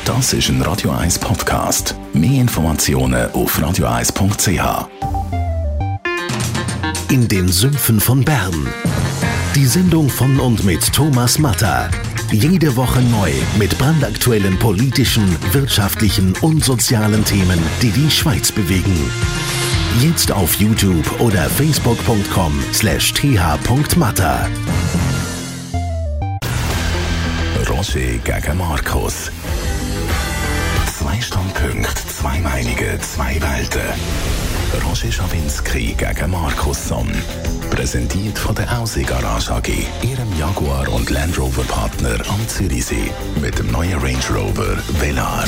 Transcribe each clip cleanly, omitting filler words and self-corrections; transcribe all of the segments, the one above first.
Das ist ein Radio 1 Podcast. Mehr Informationen auf radio1.ch. In den Sümpfen von Bern. Die Sendung von und mit Thomas Matter. Jede Woche neu mit brandaktuellen politischen, wirtschaftlichen und sozialen Themen, die die Schweiz bewegen. Jetzt auf YouTube oder facebook.com/th.matter. Roger gegen Markus. 2 Standpunkte, 2 Meinungen, 2 Welten. Roger Schawinski gegen Markus Somm. Präsentiert von der Aussie Garage AG, Ihrem Jaguar und Land Rover Partner am Zürichsee. Mit dem neuen Range Rover Velar.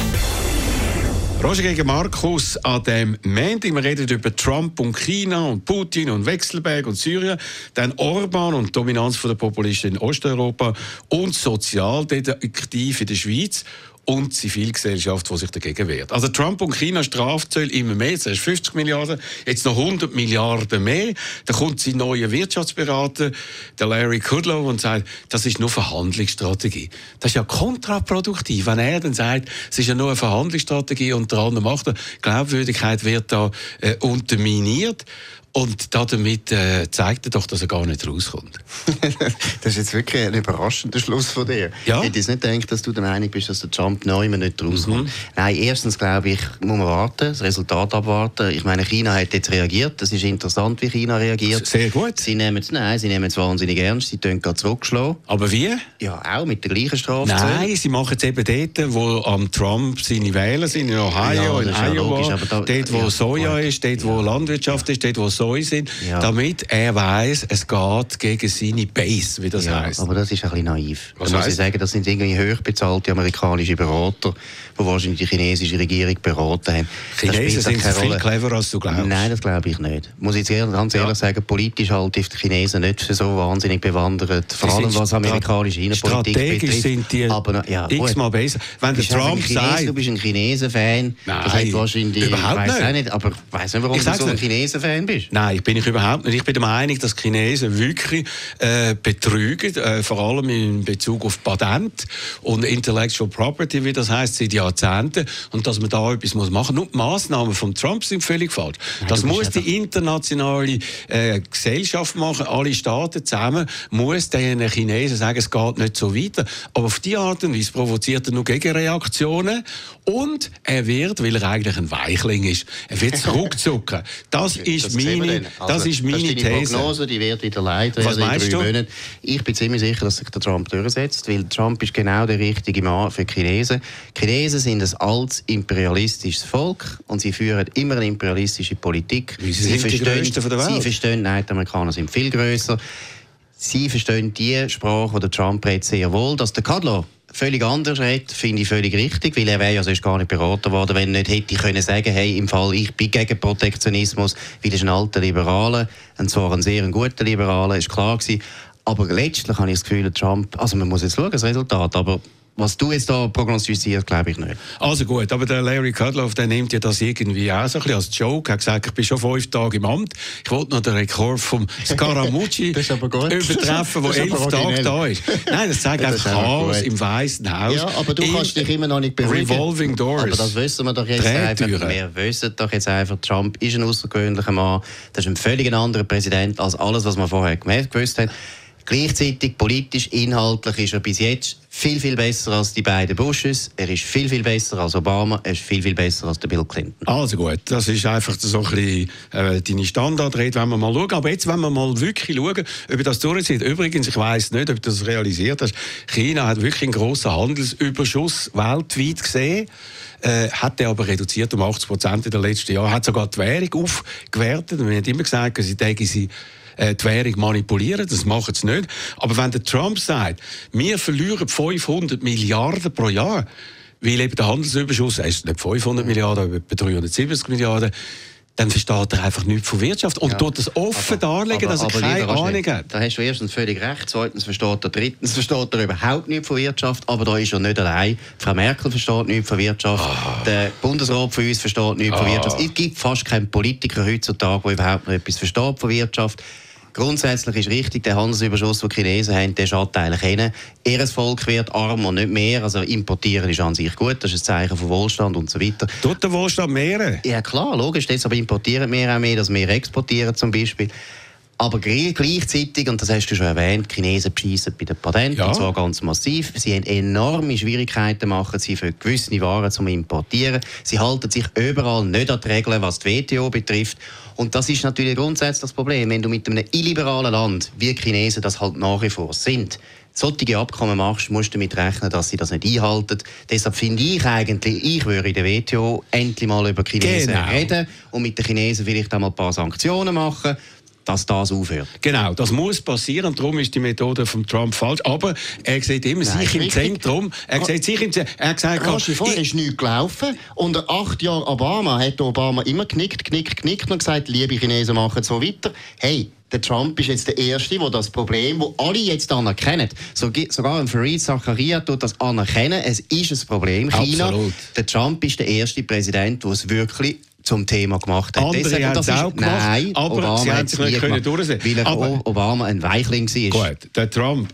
Roger gegen Markus an dem Montag. Wir reden über Trump und China und Putin und Wechselberg und Syrien. Dann Orban und die Dominanz der Populisten in Osteuropa und Sozialdetektiv in der Schweiz. Und die Zivilgesellschaft, die sich dagegen wehrt. Also Trump und China Strafzölle immer mehr. Jetzt erst 50 Milliarden, jetzt noch 100 Milliarden mehr. Dann kommt sein neuer Wirtschaftsberater, der Larry Kudlow, und sagt, das ist nur Verhandlungsstrategie. Das ist ja kontraproduktiv, wenn er dann sagt, es ist ja nur eine Verhandlungsstrategie und der andere macht er. Glaubwürdigkeit wird da unterminiert. Und damit zeigt er doch, dass er gar nicht rauskommt. Das ist jetzt wirklich ein überraschender Schluss von dir. Ja? Ich hätte jetzt nicht gedacht, dass du der Meinung bist, dass der Trump neu nicht rauskommt. Nein, erstens glaube ich, muss man warten, das Resultat abwarten. Ich meine, China hat jetzt reagiert. Das ist interessant, wie China reagiert. Sehr gut. Sie nehmen es wahnsinnig ernst. Sie tun gerade zurückschlagen. Aber wie? Ja, auch mit der gleichen Strafe. Nein, sie machen es eben dort, wo am Trump seine Wähler sind, in Ohio, in Iowa, dort, wo Soja ist, dort, wo Landwirtschaft ist, dort, wo Soja sind, damit er weiss, es geht gegen seine Base, wie das heisst. Aber das ist ein bisschen naiv. Was da muss ich sagen, das sind irgendwie hochbezahlte amerikanische Berater, die wahrscheinlich die chinesische Regierung beraten haben. Chinesen sind viel cleverer, als du glaubst. Nein, das glaube ich nicht. Muss ich jetzt ganz ehrlich sagen, politisch halte ich die Chinesen nicht für so wahnsinnig bewandert, vor allem was amerikanische Innenpolitik betrifft. Strategisch sind die x-mal besser. Wenn der Trump sagt... Du bist ein Chinesen-Fan, das hat wahrscheinlich... Überhaupt nicht. Auch nicht. Aber ich weiss nicht, warum du so ein Chinesen-Fan bist. Nein, bin ich überhaupt nicht. Ich bin der Meinung, dass die Chinesen wirklich betrügen, vor allem in Bezug auf Patent und Intellectual Property, wie das heisst, seit Jahrzehnten. Und dass man da etwas machen muss. Nur die Massnahmen von Trump sind völlig falsch. Nein, das muss die internationale Gesellschaft machen, alle Staaten zusammen, muss den Chinesen sagen, es geht nicht so weiter. Aber auf diese Art und Weise provoziert er nur Gegenreaktionen und er wird, weil er eigentlich ein Weichling ist, er wird zurückzucken. Das ist meine These. Prognose, die wird wieder leiden. Was meinst du? Monaten. Ich bin ziemlich sicher, dass sich der Trump durchsetzt, weil Trump ist genau der richtige Mann für die Chinesen. Die Chinesen sind ein altes imperialistisches Volk und sie führen immer eine imperialistische Politik. Sie sind die Größten der Welt. Sie verstehen, nein, die Amerikaner sind viel grösser. Sie verstehen die Sprache, die der Trump redet, sehr wohl. Dass der Kudlow völlig anders redet, finde ich völlig richtig, weil er wäre ja sonst gar nicht beraten worden, wenn er nicht hätte können sagen, hey, im Fall, ich bin gegen Protektionismus, weil das ist ein alter Liberaler, und zwar ein sehr guter Liberaler, ist klar gewesen. Aber letztlich habe ich das Gefühl, Trump, also man muss jetzt schauen, das Resultat, aber was du jetzt da prognostizierst, glaube ich nicht. Also gut, aber der Larry Kudlow, der nimmt ja das irgendwie auch so ein bisschen als Joke. Er hat gesagt, ich bin schon 5 Tage im Amt. Ich wollte noch den Rekord vom Scaramucci übertreffen, der 11 Tage da ist. Nein, das zeigt einfach Chaos im Weißen Haus. Ja, aber du kannst dich immer noch nicht beruhigen. Revolving Doors. Aber das wissen wir doch jetzt einfach. Wir wissen doch jetzt einfach, Trump ist ein außergewöhnlicher Mann. Das ist ein völlig anderer Präsident als alles, was wir vorher gewusst haben. Gleichzeitig, politisch, inhaltlich ist er bis jetzt viel, viel besser als die beiden Bushes. Er ist viel, viel besser als Obama. Er ist viel, viel besser als der Bill Clinton. Also gut, das ist einfach so ein bisschen deine Standardrede, wenn wir mal schauen. Aber jetzt, wenn wir mal wirklich schauen, ob das durchzieht. Übrigens, ich weiss nicht, ob du das realisiert hast, China hat wirklich einen grossen Handelsüberschuss weltweit gesehen. Hat er aber reduziert um 80% in den letzten Jahren. Hat sogar die Währung aufgewertet. Wir haben immer gesagt, sie die Währung manipulieren, das machen sie nicht. Aber wenn der Trump sagt, wir verlieren 500 Milliarden pro Jahr, weil eben der Handelsüberschuss, er ist nicht 500 Milliarden, aber etwa 370 Milliarden, dann versteht er einfach nichts von Wirtschaft und tut das offen darlegen, dass er keine Ahnung hat. Da hast du erstens völlig recht, zweitens versteht er, drittens versteht er überhaupt nichts von Wirtschaft, aber da ist er nicht allein. Frau Merkel versteht nichts von Wirtschaft, der Bundesrat von uns versteht nichts von Wirtschaft. Es gibt fast keinen Politiker heutzutage, der überhaupt noch etwas versteht von Wirtschaft. grundsätzlich ist richtig, der Handelsüberschuss, den die Chinesen haben, der schadet eigentlich ihnen. Ihr Volk wird arm und nicht mehr. Also importieren ist an sich gut, das ist ein Zeichen von Wohlstand und so weiter. Tut der Wohlstand mehren? Ja klar, logisch, deshalb importieren wir auch mehr, dass wir exportieren zum Beispiel. Aber gleichzeitig, und das hast du schon erwähnt, die Chinesen beschissen bei den Patenten, und zwar ganz massiv. Sie haben enorme Schwierigkeiten machen sie für gewisse Waren zum Importieren. Sie halten sich überall nicht an die Regeln, was die WTO betrifft. Und das ist natürlich grundsätzlich das Problem, wenn du mit einem illiberalen Land, wie die Chinesen das halt nach wie vor sind, solche Abkommen machst, musst du damit rechnen, dass sie das nicht einhalten. Deshalb finde ich eigentlich, ich würde in der WTO endlich mal über die Chinesen reden und mit den Chinesen vielleicht einmal ein paar Sanktionen machen, dass das aufhört. Genau, das muss passieren. Darum ist die Methode von Trump falsch. Aber er sieht immer sich im Zentrum. Er hat gesagt, vorher ist nichts gelaufen. Unter 8 Jahren Obama hat Obama immer geknickt und gesagt, liebe Chinesen, machen so weiter. Hey, der Trump ist jetzt der Erste, der das Problem, das alle jetzt anerkennen, sogar ein Fareed Zakaria tut das anerkennen, es ist ein Problem, China. Absolut. Der Trump ist der erste Präsident, der es wirklich zum Thema gemacht hat. Andere haben es auch gemacht, nein, aber Obama sie haben sich nicht durchsetzen. Weil Obama ein Weichling war. Gut, der Trump...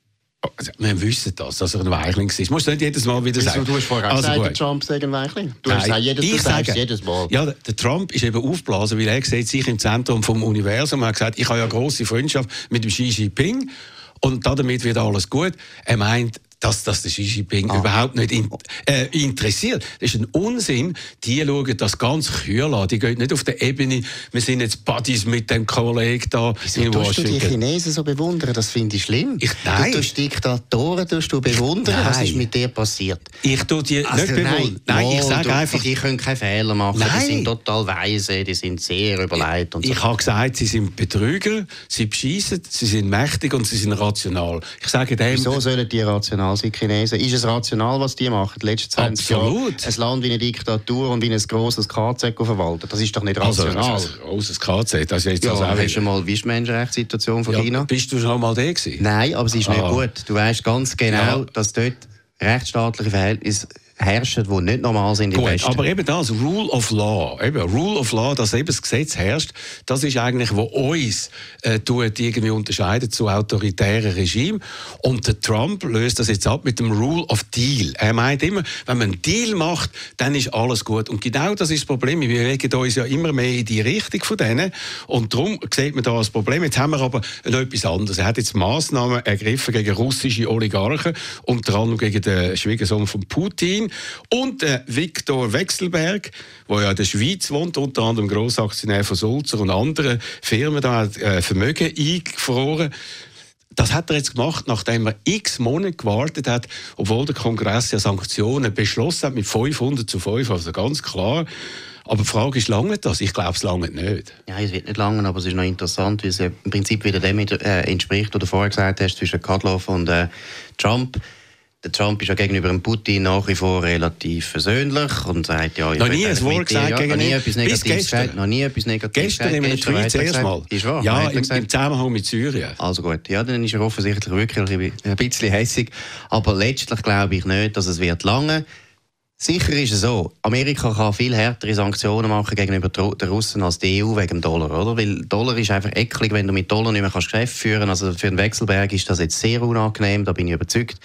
Wir wissen das, dass er ein Weichling ist. Musst du nicht jedes Mal wieder sagen. Du hast vorher gesagt, der Trump sei ein Weichling. Du hast jedes Mal. Ja, der Trump ist eben aufgeblasen, weil er sieht sich im Zentrum vom Universum. Er hat gesagt, ich habe ja grosse Freundschaft mit dem Xi Jinping und damit wird alles gut. Er meint, dass der Xi Jinping überhaupt nicht interessiert. Das ist ein Unsinn. Die schauen das ganz kühl an. Die gehen nicht auf der Ebene, wir sind jetzt Buddies mit dem Kollegen da in Washington. Du die Chinesen so bewundern? Das finde ich schlimm. Nein. Du Diktatoren bewundern. Nein. Was ist mit dir passiert? Ich tue die nicht bewundern. Nein, ich sage einfach... Die können keine Fehler machen. Nein. Die sind total weise, die sind sehr überlegt. Und so. Ich habe gesagt, sie sind Betrüger, sie beschissen, sie sind mächtig und sie sind rational. Ich sage dem... Wieso sollen die rational sein, Chinesen? Ist es rational, was die machen? Die letzten 20 Jahre ein Land wie eine Diktatur und wie ein grosses KZ verwalten. Das ist doch nicht rational. Also ein grosses KZ, das ist jetzt auch hast du mal die Menschenrechtssituation von China? Bist du schon mal da gewesen? Nein, aber es ist nicht gut. Du weißt ganz genau, dass dort rechtsstaatliche Verhältnisse herrschen, die nicht normal sind im Westen. Aber eben das, Rule of Law, dass eben das Gesetz herrscht, das ist eigentlich, was uns irgendwie unterscheidet zu autoritären Regimen. Und der Trump löst das jetzt ab mit dem Rule of Deal. Er meint immer, wenn man einen Deal macht, dann ist alles gut. Und genau das ist das Problem. Wir bewegen uns ja immer mehr in die Richtung von denen. Und darum sieht man da das Problem. Jetzt haben wir aber noch etwas anderes. Er hat jetzt Massnahmen ergriffen gegen russische Oligarchen, unter anderem gegen den Schwiegersohn von Putin. Und Viktor Vekselberg, der ja in der Schweiz wohnt, unter anderem Grossaktionär von Sulzer und anderen Firmen, da hat Vermögen eingefroren. Das hat er jetzt gemacht, nachdem er x Monate gewartet hat, obwohl der Kongress ja Sanktionen beschlossen hat mit 500-5, also ganz klar. Aber die Frage ist, lange das? Ich glaube, es lange nicht. Ja, es wird nicht lange, aber es ist noch interessant, weil es im Prinzip wieder dem entspricht, was du vorher gesagt hast, zwischen Kadlov und Trump. Der Trump ist ja gegenüber dem Putin nach wie vor relativ versöhnlich und sagt, ja... Noch nie ein Wort gesagt gegen ihn. Noch nie etwas Negatives gesagt. Noch nie etwas Negatives gestern in einem Tweet zuerst mal. Ist wahr? Ja, im Zusammenhang mit Syrien. Also gut, ja, dann ist er offensichtlich wirklich ein bisschen hässig. Aber letztlich glaube ich nicht, dass es wird lange. Sicher ist es so, Amerika kann viel härtere Sanktionen machen gegenüber den Russen als die EU wegen dem Dollar, oder? Weil Dollar ist einfach eklig, wenn du mit Dollar nicht mehr Geschäft führen kannst. Also für den Wechselberg ist das jetzt sehr unangenehm, da bin ich überzeugt.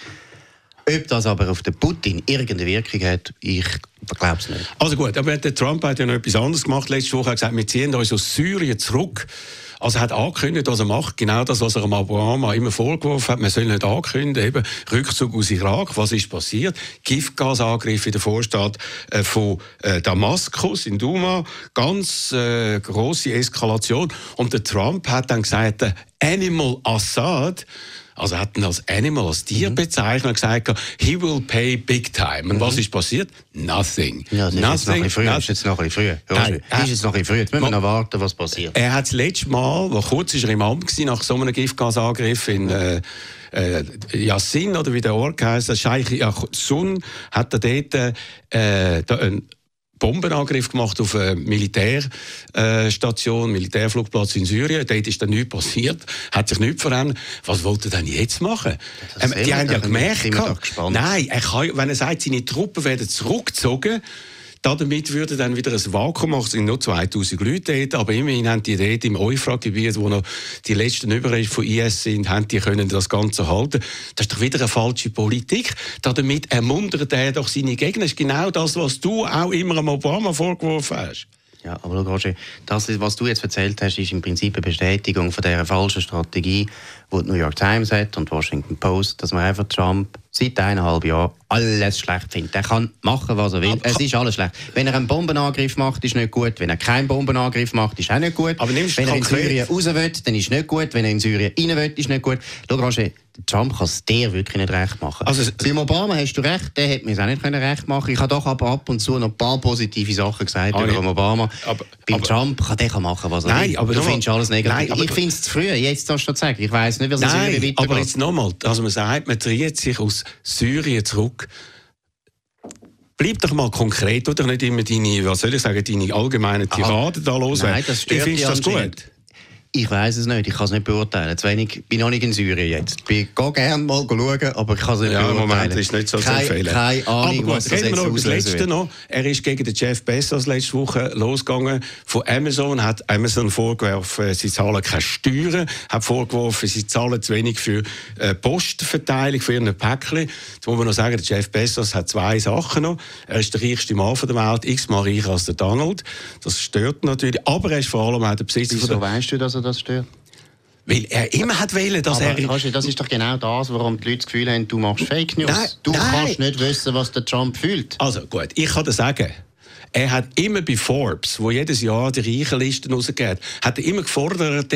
Ob das aber auf den Putin irgendeine Wirkung hat, ich glaube es nicht. Also gut, aber der Trump hat ja noch etwas anderes gemacht. Letzte Woche hat er gesagt, wir ziehen uns aus Syrien zurück. Also er hat angekündigt, was er macht, genau das, was er Obama immer vorgeworfen hat. Man soll nicht ankündigen, eben Rückzug aus Irak. Was ist passiert? Giftgasangriff in der Vorstadt von Damaskus in Douma. Ganz grosse Eskalation. Und der Trump hat dann gesagt, Animal Assad, also er hat ihn als Animal, als Tier bezeichnet und gesagt, he will pay big time. Und was ist passiert? Nothing. Ja, das ist jetzt noch ein bisschen früh. Jetzt müssen wir noch warten, was passiert. Er hat das letzte Mal, kurz war er im Amt gewesen, nach so einem Giftgasangriff in Yassin, oder wie der Ort heisst, Scheich Sun, hat er dort einen Bombenangriff gemacht auf eine Militärstation, Militärflugplatz in Syrien. Dort ist dann nichts passiert, hat sich nichts verändert. Was wollte er denn jetzt machen? Die haben ja gemerkt, nein, wenn er sagt, seine Truppen werden zurückgezogen, Damit würde dann wieder ein Vakuum machen. Es sind nur 2000 Leute dort, aber immerhin haben die dort im Euphrat-Gebiet, wo noch die letzten Überreste von IS sind, haben die können das Ganze halten. Das ist doch wieder eine falsche Politik. Damit ermuntert er doch seine Gegner. Das ist genau das, was du auch immer am Obama vorgeworfen hast. Ja, aber Roger, das, was du jetzt erzählt hast, ist im Prinzip eine Bestätigung von dieser falschen Strategie, die die New York Times hat und die Washington Post, dass man einfach Trump seit 1,5 Jahren alles schlecht findet. Er kann machen, was er will. Es ist alles schlecht. Wenn er einen Bombenangriff macht, ist nicht gut. Wenn er keinen Bombenangriff macht, ist auch nicht gut. Aber wenn er in Syrien raus will, dann ist nicht gut. Wenn er in Syrien rein will, ist nicht gut. Schau, Roger, Trump kann es dir wirklich nicht recht machen. Also, beim Obama hast du recht, der hätte mir es auch nicht recht machen können. Ich habe doch aber ab und zu noch ein paar positive Sachen gesagt über Obama. Beim Trump kann der machen, was er will. Aber du findest alles negativ. Ich finde es zu früh, jetzt darfst du sagen. Ich weiss nicht, was in Syrien weitergeht. Aber jetzt nochmal, also man sagt, man dreht sich aus Syrien zurück. Bleib doch mal konkret, oder nicht immer deine allgemeinen Tiraden da loswerden. Nein, das stört dich das gut? Ich weiss es nicht, ich kann es nicht beurteilen. Ich bin noch nicht in Syrien jetzt. Ich gehe gerne mal schauen, aber ich kann es nicht beurteilen. Im Moment ist nicht so zu empfehlen. Keine Ahnung, was das reden wir noch über das Letzte Letzte noch. Er ist gegen den Jeff Bezos letzte Woche losgegangen von Amazon, hat Amazon vorgeworfen, sie zahlen keine Steuern, hat vorgeworfen, sie zahlen zu wenig für Postverteilung für ihren Päckchen. Jetzt muss man noch sagen, der Jeff Bezos hat 2 Sachen noch. Er ist der reichste Mann der Welt, x-mal reicher als der Donald. Das stört natürlich, aber er ist vor allem auch der Besitzer von der... Weißt du, dass er das stört? Weil er immer hat wollen, dass aber das ist doch genau das, warum die Leute das Gefühl haben, du machst Fake News. Du kannst nicht wissen, was der Trump fühlt. Also gut, ich kann dir sagen, er hat immer bei Forbes, wo jedes Jahr die Reichenlisten rausgeht, hat er immer gefordert,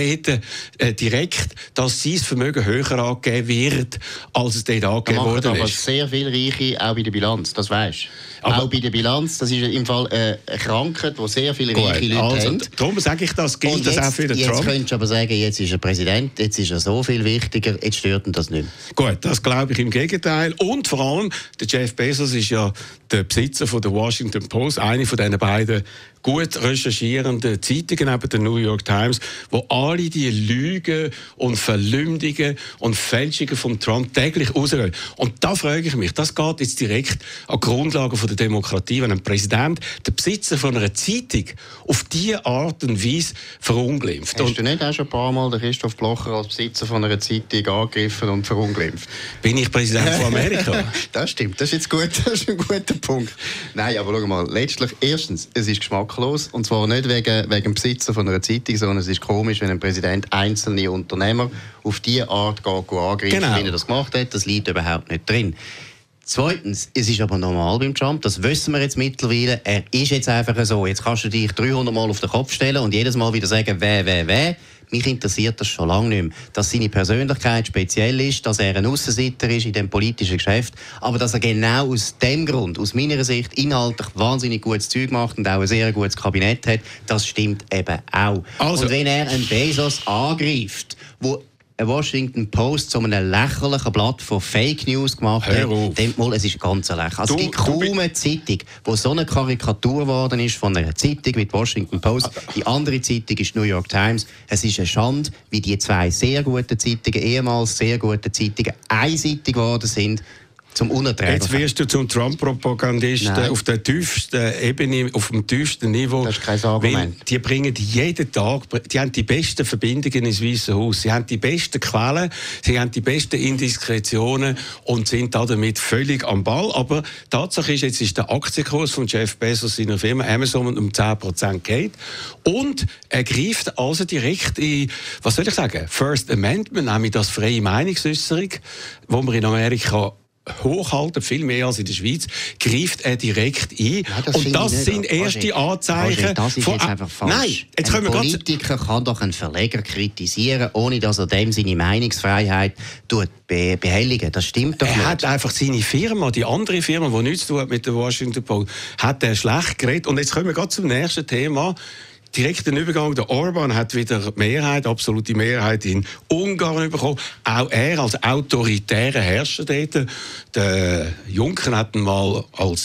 direkt, dass sein Vermögen höher angegeben wird, als es dort angegeben worden ist. Aber sehr viele Reiche, auch bei der Bilanz, das weisst du. Auch bei der Bilanz, das ist im Fall eine Krankheit, die sehr viele reiche Leute haben. Darum sage ich, das gilt das auch für den Trump. Jetzt könntest du aber sagen, jetzt ist er Präsident, jetzt ist er so viel wichtiger, jetzt stört ihn das nicht mehr. Gut, das glaube ich im Gegenteil. Und vor allem, der Jeff Bezos ist ja der Besitzer von der Washington Post, eine von diesen beiden gut recherchierenden Zeitungen, eben der New York Times, wo alle die Lügen und Verleumdungen und Fälschungen von Trump täglich rausgehen. Und da frage ich mich, das geht jetzt direkt an die Grundlagen der Demokratie, wenn ein Präsident, der Besitzer von einer Zeitung, auf diese Art und Weise verunglimpft. Hast du nicht auch schon ein paar Mal den Christoph Blocher als Besitzer von einer Zeitung angegriffen und verunglimpft? Bin ich Präsident von Amerika? Das stimmt, das ist jetzt gut, das ist ein guter Punkt. Nein, aber schau mal, letztlich, erstens, es ist geschmacklos, und zwar nicht wegen dem Besitzer von einer Zeitung, sondern es ist komisch, wenn ein Präsident einzelne Unternehmer auf diese Art angreift, wie er das gemacht hat. Das liegt überhaupt nicht drin. Zweitens, es ist aber normal beim Trump, das wissen wir jetzt mittlerweile, er ist jetzt einfach so. Jetzt kannst du dich 300 Mal auf den Kopf stellen und jedes Mal wieder sagen, wer. Mich interessiert das schon lange nicht mehr. Dass seine Persönlichkeit speziell ist, dass er ein Aussenseiter ist in dem politischen Geschäft, aber dass er genau aus dem Grund, aus meiner Sicht, inhaltlich wahnsinnig gutes Zeug macht und auch ein sehr gutes Kabinett hat, das stimmt eben auch. Also. Und wenn er einen Bezos angreift, wo eine Washington Post zu einem lächerlichen Blatt von Fake News gemacht hat, denkt mal, es ist ganz lächerlich. Also es gibt kaum eine Zeitung, wo so eine Karikatur geworden ist von einer Zeitung wie die Washington Post. Die andere Zeitung ist die New York Times. Es ist eine Schande, wie die 2 sehr guten Zeitungen, ehemals sehr guten Zeitungen, einseitig geworden sind. Zum Unerträglichen. Jetzt wirst du zum Trump-Propagandisten auf der tiefsten Ebene, auf dem tiefsten Niveau. Das ist kein Argument. Die bringen jeden Tag, die haben die besten Verbindungen ins Weiße Haus, sie haben die besten Quellen, sie haben die besten Indiskretionen und sind damit völlig am Ball. Aber Tatsache ist, jetzt ist der Aktienkurs von Jeff Bezos seiner Firma Amazon um 10% geht und er greift also direkt in, was soll ich sagen, First Amendment, nämlich das freie Meinungsäußerung, wo man in Amerika hochhalten, viel mehr als in der Schweiz, greift er direkt ein. Nein, und das sind erste Anzeichen. Das ist jetzt einfach falsch. Nein, jetzt ein Politiker kann doch einen Verleger kritisieren, ohne dass er dem seine Meinungsfreiheit behelligen. Das stimmt doch nicht. Er hat einfach seine Firma, die andere Firma, die nichts zu tun hat mit der Washington Post, hat er schlecht geredet. Und jetzt kommen wir gerade zum nächsten Thema. Direkt den Übergang. Der Orban hat wieder Mehrheit, absolute Mehrheit in Ungarn bekommen. Auch er als autoritärer Herrscher dort. Der Juncker hat ihn mal als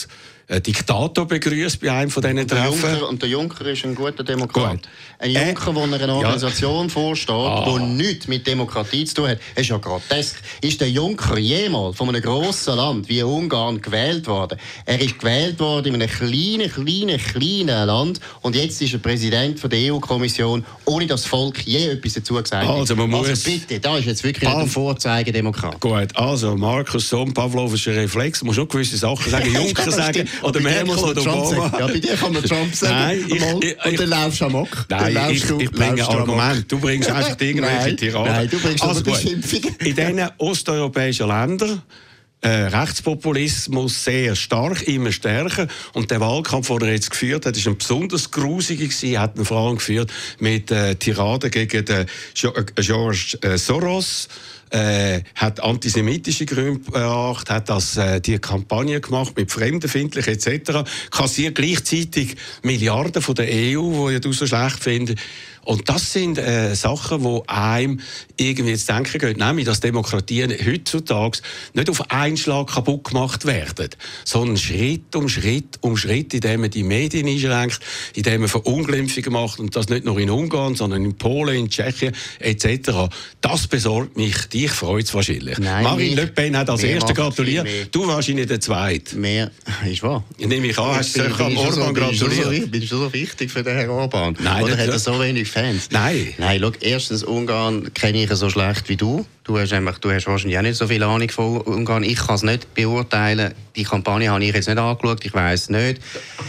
Diktator begrüßt bei einem von diesen Treffen. Und der Juncker ist ein guter Demokrat. Gut. Ein Juncker, der einer Organisation vorsteht, die nichts mit Demokratie zu tun hat. Das ist ja grotesk. Ist der Juncker jemals von einem grossen Land wie Ungarn gewählt worden? Er ist gewählt worden in einem kleinen Land und jetzt ist er Präsident von der EU-Kommission, ohne dass das Volk je etwas dazu gesagt hat. Also Bitte, da ist jetzt wirklich ein Vorzeigedemokrat. Gut, also Markus, so ein pavlovischer Reflex. Du musst auch gewisse Sachen sagen. Juncker sagen oder Merkel oder Obama. Ja, bei dir kann man Trump sagen. Nein, und dann laufst du amok. Nein, ich bringe Argumente. Du bringst einfach irgendwelche Tiraden. Nein, du bringst also Beschimpfungen. In diesen osteuropäischen Ländern Rechtspopulismus sehr stark, immer stärker. Und der Wahlkampf, den er jetzt geführt hat, ist ein besonders grusiger gewesen. Er hat ihn vor allem geführt mit Tiraden gegen den George Soros. Hat antisemitische Gründe beachtet, hat die Kampagne gemacht mit Fremdenfeindlich etc. Kassiert gleichzeitig Milliarden von der EU, die ich so schlecht finde. Und das sind Sachen, die einem irgendwie jetzt denken gehen, nämlich, dass Demokratien heutzutage nicht auf einen Schlag kaputt gemacht werden, sondern Schritt um Schritt, indem man die Medien einschränkt, indem man Verunglimpfungen macht, und das nicht nur in Ungarn, sondern in Polen, in Tschechien etc. Das besorgt mich. Dich freut es wahrscheinlich. Nein, Marine Le Pen hat als Erster gratuliert. Du wahrscheinlich der Zweite. Mehr ist wahr. Nehme ich an, hast du Orban gratuliert. Bist du so wichtig für den Herrn Orban? Nein, oder hat er so wenig Fans? Nein, schau, erstens, Ungarn kenne ich so schlecht wie du. Du hast wahrscheinlich auch nicht so viel Ahnung von Ungarn. Ich kann es nicht beurteilen. Die Kampagne habe ich jetzt nicht angeschaut. Ich weiss es nicht.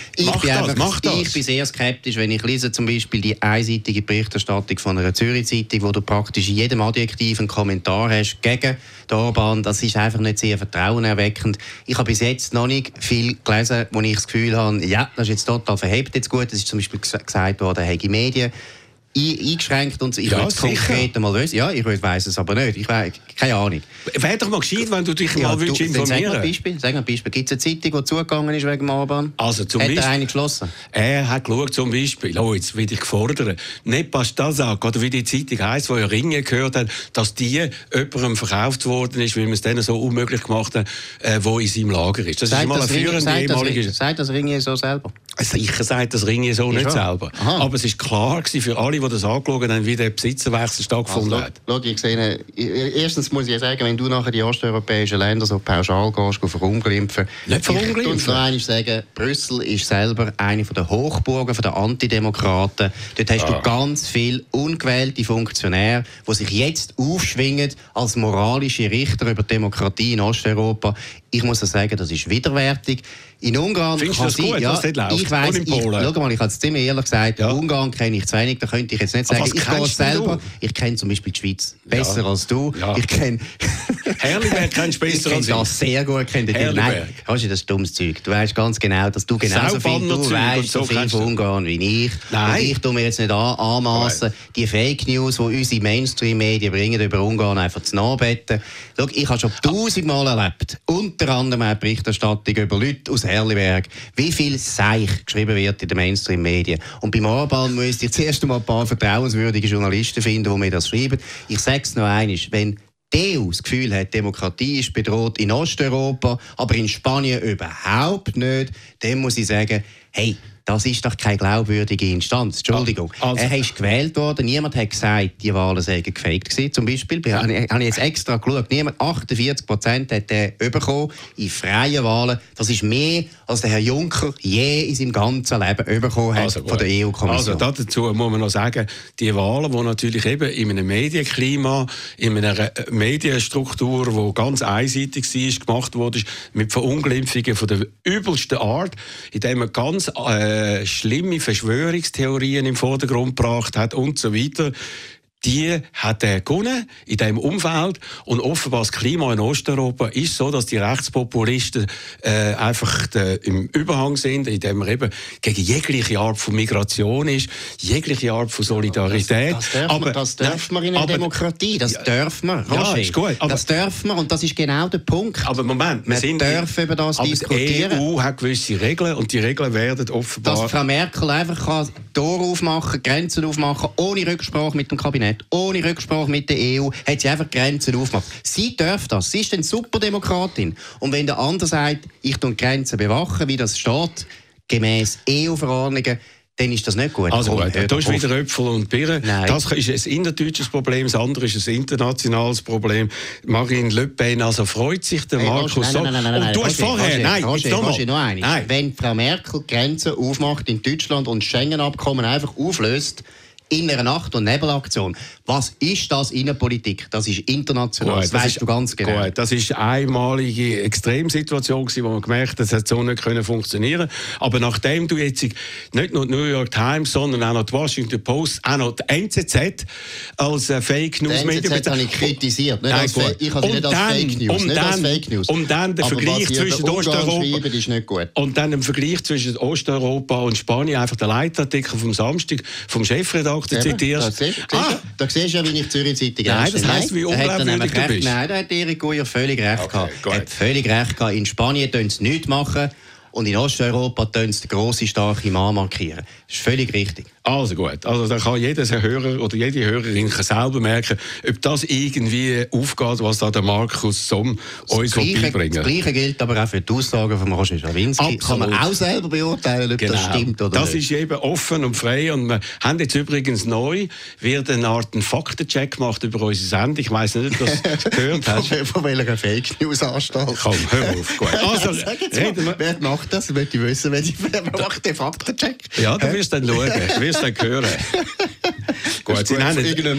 Ich bin sehr skeptisch, wenn ich lese zum Beispiel die einseitige Berichterstattung von einer Zürich-Zeitung, wo du praktisch in jedem Adjektiv einen Kommentar hast gegen die Orban. Das ist einfach nicht sehr vertrauenerweckend. Ich habe bis jetzt noch nicht viel gelesen, wo ich das Gefühl habe, ja, das ist jetzt total verhebt jetzt gut. Das ist zum Beispiel gesagt worden, Hegi Medien eingeschränkt und ich würde konkret mal wissen. Ja, ich weiss es aber nicht. Ich weiss, keine Ahnung. Wäre doch mal gescheit, wenn du dich mal informieren. Sag mal ein Beispiel. Gibt es eine Zeitung, die zugegangen ist wegen Orban? Also zum Beispiel. Hat er eine geschlossen? Er hat geschaut, zum Beispiel, jetzt will ich gefordert, nicht Pastasak, oder wie die Zeitung heisst, die ja Ringe gehört hat, dass die jemandem verkauft worden ist, weil man es denen so unmöglich gemacht hat, wo in seinem Lager ist. Das ist mal eine führende ehemalige... Sagt das Ringe so selber? Sicher sagt das Ringe so nicht selber. Aha. Aber es ist klar gewesen für alle, die das angeschaut haben, wie der Besitzerwechsel stattgefunden hat. Erstens muss ich sagen, wenn du nachher die osteuropäischen Länder so pauschal gehst, verunglimpfen. Nicht verunglimpfen. Ich kann sagen, Brüssel ist selber eine der Hochburgen der Antidemokraten. Dort hast du ganz viele ungewählte Funktionäre, die sich jetzt aufschwingen als moralische Richter über Demokratie in Osteuropa. Ich muss sagen, das ist widerwärtig. In Ungarn findest du das gut, was dort läuft? Ich weiss, schau mal, ich habe es ziemlich ehrlich gesagt, Ungarn kenne ich zu wenig, da könnte ich jetzt nicht sagen. Ich gehe selber. Ich kenne zum Beispiel die Schweiz besser als du. Ja. Ich kenne... Herliberg kennst du besser als ich. Ich kenne das sehr gut. Nein, das ist dummes Zeug. Du weißt ganz genau, dass du genauso viel du weißt, so viel von Ungarn wie ich. Nein. Und ich tue mir jetzt nicht anmassen, die Fake News, die unsere Mainstream-Medien bringen, über Ungarn einfach zu nachbetten. Schau, ich habe schon 1000-mal erlebt, unter anderem eine Berichterstattung über Leute aus Herliberg, wie viel Seich geschrieben wird in den Mainstream-Medien. Und beim Orban müsste ich zuerst einmal ein paar vertrauenswürdige Journalisten finden, die mir das schreiben. Ich sage es noch einmal, wenn die EU das Gefühl hat, Demokratie ist bedroht in Osteuropa, aber in Spanien überhaupt nicht, dann muss ich sagen, hey, das ist doch keine glaubwürdige Instanz. Entschuldigung. Er ist gewählt worden. Niemand hat gesagt, die Wahlen seien gefaked gewesen. Zum Beispiel, habe ich jetzt extra geschaut, 48% hat er bekommen in freien Wahlen. Das ist mehr, als der Herr Juncker je in seinem ganzen Leben bekommen hat von der EU-Kommission. Also dazu muss man noch sagen, die Wahlen, die natürlich eben in einem Medienklima, in einer Medienstruktur, die ganz einseitig war, gemacht wurde, mit Verunglimpfungen von der übelsten Art, indem man ganz schlimme Verschwörungstheorien im Vordergrund gebracht hat und so weiter. Die hat er gewonnen in diesem Umfeld. Und offenbar das Klima in Osteuropa ist so, dass die Rechtspopulisten einfach im Überhang sind, indem man eben gegen jegliche Art von Migration ist, jegliche Art von Solidarität. Das dürfen wir in einer Demokratie. Das dürfen wir. Ja, ist gut. Das dürfen wir und das ist genau der Punkt. Aber Moment, wir dürfen über das diskutieren. Die EU hat gewisse Regeln und die Regeln werden offenbar... Dass Frau Merkel einfach kann Tore aufmachen, Grenzen aufmachen, ohne Rücksprache mit dem Kabinett, ohne Rücksprache mit der EU, hat sie einfach Grenzen aufgemacht. Sie darf das. Sie ist eine Superdemokratin. Und wenn der andere sagt, ich tue Grenzen bewachen, wie das steht, gemäss EU-Verordnungen, dann ist das nicht gut. Also gut, da ist wieder Äpfel und Birnen. Das ist ein innerdeutsches Problem, das andere ist ein internationales Problem. Marine Le Pen, also freut sich der Markus so. Nein, du hast vorher... Roger, noch eine. Wenn Frau Merkel Grenzen aufmacht in Deutschland und das Schengen-Abkommen einfach auflöst, in einer Nacht- und Nebelaktion. Was ist das Innenpolitik? Das ist international, gut, das weißt du ganz genau. Gut, das ist eine einmalige Extremsituation, wo man gemerkt hat, das hat so nicht funktionieren. Aber nachdem du jetzt nicht nur die New York Times, sondern auch noch die Washington Post, auch noch die NZZ als Fake News Medium... Die NZZ habe ich kritisiert. Ich habe sie nicht als Fake News. Und dann der Vergleich zwischen Osteuropa... ist nicht gut. Und dann im Vergleich zwischen Osteuropa und Spanien einfach der Leitartikel vom Samstag vom Chefredakteur zitierst. Da siehst du ja, wie ich Zürich-Zeitung Nein, das heisst, wie unglaubwürdig du bist. Nein, da hat Erik Guyer völlig recht gehabt. Er hat völlig recht gehabt. In Spanien tun sie nichts machen und in Osteuropa tun sie den grossen, starken Mann markieren. Das ist völlig richtig. Also gut, also da kann jeder Hörer oder jede Hörerin selber merken, ob das irgendwie aufgeht, was da der Markus Somm uns beibringen. Das Gleiche gilt aber auch für die Aussagen von Roger Schawinski. Kann man auch selber beurteilen, ob das stimmt oder nicht. Das ist eben offen und frei und wir haben jetzt übrigens neu, wird eine Art Faktencheck gemacht über unsere Sendung. Ich weiss nicht, ob du das gehört hast. Von welcher Fake News Anstalt? Komm, hör auf. Gut. Also, wer macht das? Ich möchte wissen, wer macht den Faktencheck? Ja, du wirst dann schauen. Dann hören. Gut, sie nennen irgendein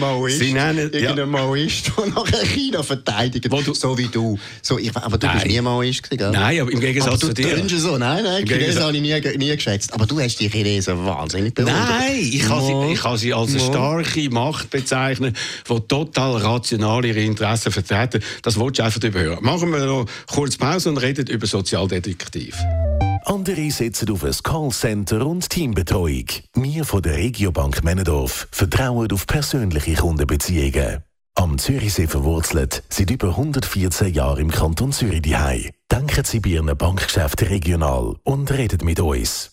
Maoist, der nachher China verteidigt, so wie du. Aber du bist nie Maoist gewesen, gell? Nein, aber im Gegensatz zu dir. So. Nein, Chinesen habe ich nie geschätzt. Aber du hast die Chinesen wahnsinnig bewundert. Nein, ich kann sie als eine starke Macht bezeichnen, die total rational ihre Interessen vertreten. Das willst du einfach überhören. Machen wir noch kurz Pause und reden über Sozialdetektiv. Andere setzen auf ein Callcenter und Teambetreuung. Wir von der Regiobank Männendorf vertrauen auf persönliche Kundenbeziehungen. Am Zürichsee verwurzelt, seit über 114 Jahren im Kanton Zürich daheim. Denken Sie bei Ihren Bankgeschäften regional und redet mit uns.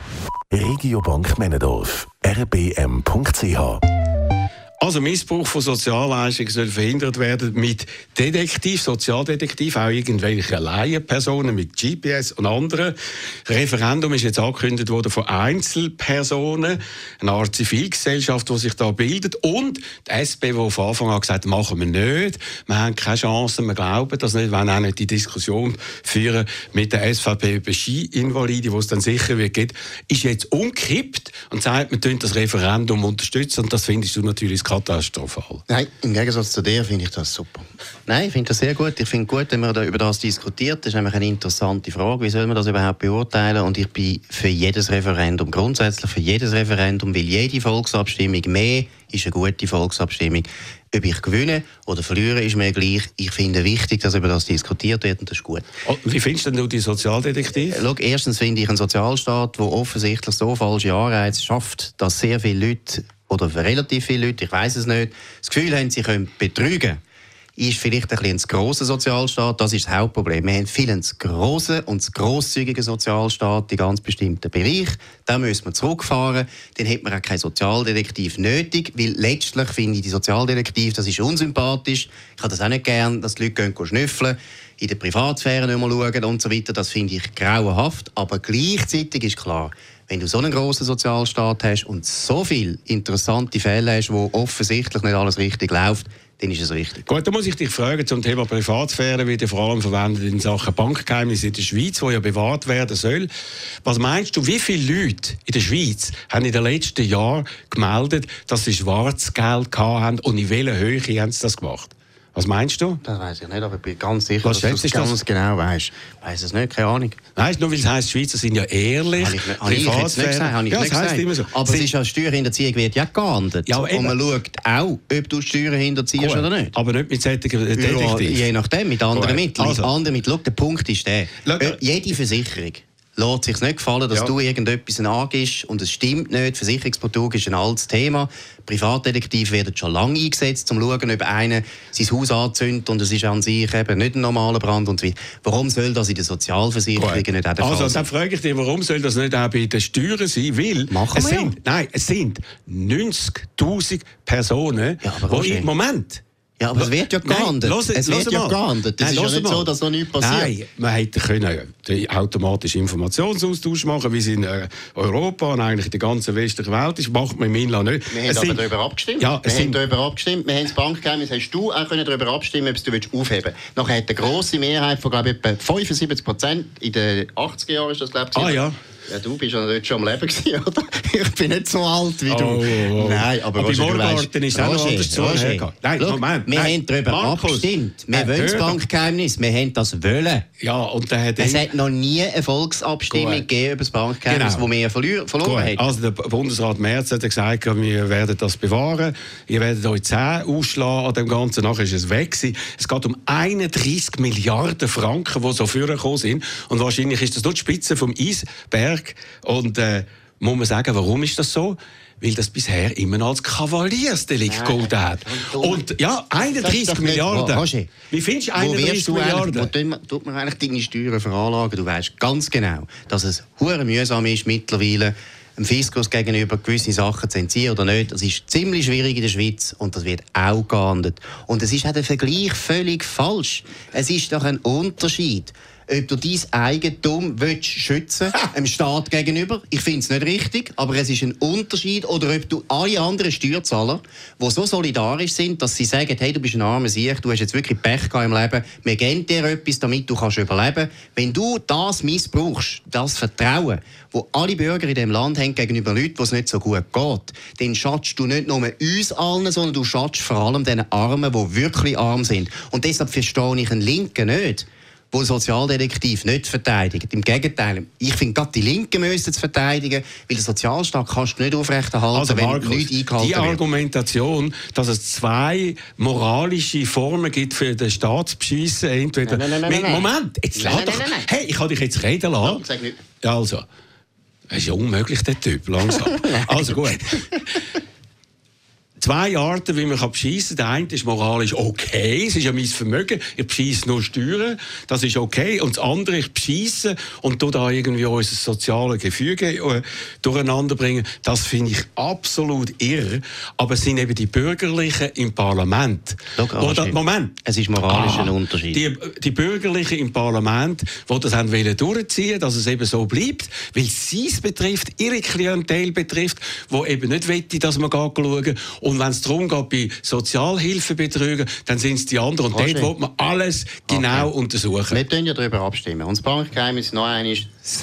Regiobank Männendorf, rbm.ch. Also Missbrauch von Sozialleistungen soll verhindert werden mit Sozialdetektiv, auch irgendwelche Laienpersonen mit GPS und anderen. Das Referendum ist jetzt angekündigt worden von Einzelpersonen, eine Art Zivilgesellschaft, die sich da bildet, und die SP, die von Anfang an gesagt hat, machen wir nicht, wir haben keine Chance, wir glauben das nicht, wir wollen auch nicht die Diskussion führen mit der SVP über Ski-Invalide, wo es dann sicher wird geht, ist jetzt umgekippt und sagt, wir das Referendum unterstützen, und das findest du natürlich katastrophal. Nein, im Gegensatz zu dir finde ich das super. Nein, ich finde das sehr gut. Ich finde gut, wenn man da über das diskutiert. Das ist nämlich eine interessante Frage. Wie soll man das überhaupt beurteilen? Und ich bin für jedes Referendum, grundsätzlich für jedes Referendum, weil jede Volksabstimmung mehr ist eine gute Volksabstimmung. Ob ich gewinne oder verliere, ist mir gleich. Ich finde wichtig, dass über das diskutiert wird, und das ist gut. Wie findest du denn die Sozialdetektiv? Schau, erstens finde ich einen Sozialstaat, der offensichtlich so falsche Anreize schafft, dass sehr viele Leute, oder relativ viele Leute, ich weiss es nicht, das Gefühl haben, sie können betrügen. Ist vielleicht ein bisschen ein grosser Sozialstaat, das ist das Hauptproblem. Wir haben viel zu grossen und zu grosszügigen Sozialstaat in ganz bestimmten Bereichen. Da müssen wir zurückfahren. Dann hat man auch keinen Sozialdetektiv nötig, weil letztlich finde ich die Sozialdetektiv, das ist unsympathisch. Ich habe das auch nicht gern, dass die Leute gehen schnüffeln, in der Privatsphäre nicht mehr schauen und so weiter. Das finde ich grauenhaft. Aber gleichzeitig ist klar, wenn du so einen grossen Sozialstaat hast und so viele interessante Fälle hast, wo offensichtlich nicht alles richtig läuft, dann ist es richtig. Gut, da muss ich dich fragen zum Thema Privatsphäre, wird ja vor allem verwendet in Sachen Bankgeheimnisse in der Schweiz, wo ja bewahrt werden soll. Was meinst du, wie viele Leute in der Schweiz haben in den letzten Jahren gemeldet, dass sie Schwarzgeld hatten, und in welcher Höhe haben sie das gemacht? Was meinst du? Das weiss ich nicht, aber ich bin ganz sicher, dass du es ganz genau weißt. Ich weiss es nicht, keine Ahnung. Weißt du, nur weil es heisst, Schweizer sind ja ehrlich. Habe ich jetzt nicht gesagt. Immer so. Aber es ist ja, Steuerhinterziehung wird ja geahndet. Ja, und man schaut auch, ob du Steuern hinterziehst oder nicht. Aber nicht mit solchen Detektiven. Je nachdem, mit anderen Mitteln. Also. Schau, der Punkt ist der. Jede Versicherung lässt sich nicht gefallen, dass du irgendetwas angibst und es stimmt nicht. Versicherungsbetrug ist ein altes Thema. Privatdetektive werden schon lange eingesetzt, um zu schauen, ob einer sein Haus anzündet und es ist an sich eben nicht ein normaler Brand und so weiter. Warum soll das in den Sozialversicherungen nicht auch der Fall sein? Dann frage ich dich, warum soll das nicht auch bei den Steuern sein? Weil es sind 90'000 Personen, die im Moment... Ja, aber es wird ja geahndet. Es wird ja geahndet. Es ist ja nicht so, dass noch nichts passiert. Nein, man hätte den automatischen Informationsaustausch machen, wie es in Europa und eigentlich in der ganzen westlichen Welt ist. Macht man im Inland nicht. Wir haben aber darüber abgestimmt. Ja, wir haben das Bankgeheimnis. Hast du auch darüber abstimmen, ob du aufheben willst. Nachher hat eine grosse Mehrheit von, glaube ich, etwa 75% in den 80er Jahren ist das, glaube ich. Ja. Ja, du bist ja dort schon am Leben gewesen, oder? Ich bin nicht so alt wie du. Oh. Nein, aber bei Morgarten ist es auch noch anders zu Nein, Moment. Wir haben darüber abgestimmt. Wir wollen das Bankgeheimnis. Wir haben das wollen. Ja, und es hat noch nie eine Volksabstimmung gegeben über das Bankgeheimnis, wo wir verloren haben. Also der Bundesrat Merz hat gesagt, wir werden das bewahren. Ihr werdet euch 10 ausschlagen an dem Ganzen. Nachher ist es weg gewesen. Es geht um 31 Milliarden Franken, die so vorgekommen sind. Und wahrscheinlich ist das nur die Spitze vom Eisberg. Und muss man sagen, warum ist das so? Weil das bisher immer noch als Kavaliersdelikt gilt hat. Und ja, 31 Milliarden. Roger, wie findest du 31 Milliarden? Wo tut man eigentlich deine Steuern veranlagen? Du weißt ganz genau, dass es hure mühsam ist mittlerweile, dem Fiskus gegenüber gewisse Sachen zu entziehen oder nicht. Das ist ziemlich schwierig in der Schweiz und das wird auch geahndet. Und es ist auch der Vergleich völlig falsch. Es ist doch ein Unterschied, ob du dein Eigentum schützen willst, dem Staat gegenüber. Ich finde es nicht richtig, aber es ist ein Unterschied. Oder ob du alle anderen Steuerzahler, die so solidarisch sind, dass sie sagen, hey, du bist ein armer Sieg, du hast jetzt wirklich Pech gehabt im Leben, wir geben dir etwas, damit du kannst überleben. Wenn du das missbrauchst, das Vertrauen, das alle Bürger in diesem Land haben gegenüber Leuten, wo es nicht so gut geht, dann schadest du nicht nur uns allen, sondern du schadest vor allem den Armen, die wirklich arm sind. Und deshalb verstehe ich einen Linken nicht, wo Sozialdetektiv nicht verteidigt. Im Gegenteil, ich finde, gerade die Linken müssen es verteidigen, weil der Sozialstaat kannst du nicht aufrechterhalten, also, wenn Markus, nichts eingehalten die wird. Argumentation, dass es 2 moralische Formen gibt für den Staatsbeschissen, entweder... Nein. Moment, jetzt lass doch... Hey, ich kann dich jetzt reden lassen. Ja, sag nicht. Ja, also, das ist ja unmöglich, der Typ, langsam. Also gut. 2 Arten, wie man beschissen kann. Der eine ist moralisch okay, es ist ja mein Vermögen, ich bescheisse nur Steuern, das ist okay. Und das andere, ich bescheisse und tue da irgendwie unser soziales Gefüge durcheinander bringen. Das finde ich absolut irre. Aber es sind eben die Bürgerlichen im Parlament. Moment. Es ist moralisch ein Unterschied. Die Bürgerlichen im Parlament, die das haben wollen durchziehen, dass es eben so bleibt, weil sie es betrifft, ihre Klientel betrifft, die eben nicht wette, dass man schauen. Und wenn es darum geht, bei Sozialhilfebetrügen, dann sind es die anderen. Und dort will man alles genau untersuchen. Wir können ja darüber abstimmen. Und das Bankgeheimnis noch einmal,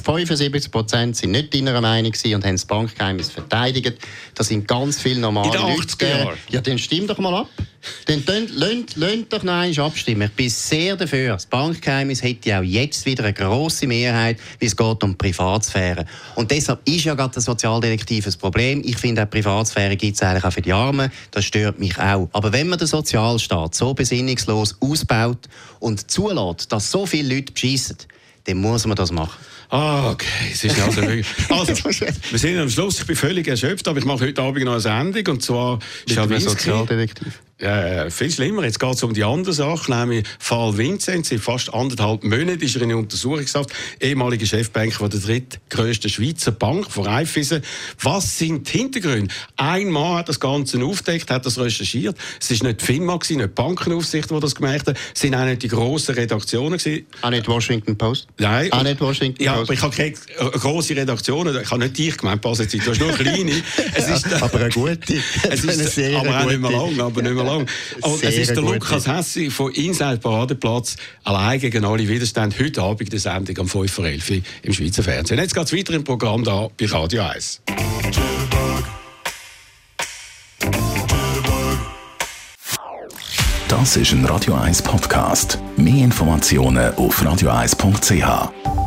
75% sind nicht deiner Meinung und haben das Bankgeheimnis verteidigt. Das sind ganz viele normale Leute. In den 80er Jahren. Ja, dann stimm doch mal ab. Dann lasst doch noch einmal abstimmen. Ich bin sehr dafür. Das Bankgeheimnis hätte auch jetzt wieder eine grosse Mehrheit, wie es geht um Privatsphäre. Und deshalb ist ja gerade der Sozialdetektiv ein Problem. Ich finde, auch Privatsphäre gibt es eigentlich auch für die Armen. Das stört mich auch. Aber wenn man den Sozialstaat so besinnungslos ausbaut und zulässt, dass so viele Leute beschissen, dann muss man das machen. Okay, es ist also wirklich... Also, wir sind am Schluss, ich bin völlig erschöpft, aber ich mache heute Abend noch eine Sendung, und zwar Sozialdetektiv. Ja, viel schlimmer. Jetzt geht es um die andere Sache, nämlich Fall Vincent. Seit fast 1,5 Monaten ist er in Untersuchungshaft. Ehemaliger Chefbanker der drittgrößten Schweizer Bank, von Raiffeisen. Was sind die Hintergründe? Ein Mann hat das Ganze aufgedeckt, hat das recherchiert. Es war nicht die FINMA, nicht die Bankenaufsicht, die das gemacht hat. Es waren auch nicht die grossen Redaktionen. Auch nicht Washington Post? Nein. Auch nicht Washington Post? Ja, aber ich habe keine grosse Redaktionen. Ich habe nicht dich gemeint, du hast nur kleine. Aber eine gute. Aber auch nicht mehr lang. Aber nicht mehr lang. Und es ist der Lukas Hässi von Inside Paradeplatz allein gegen alle Widerstände. Heute Abend in der Sendung am 5:11 Uhr im Schweizer Fernsehen. Jetzt geht es weiter im Programm da bei Radio 1. Das ist ein Radio 1 Podcast. Mehr Informationen auf radio1.ch.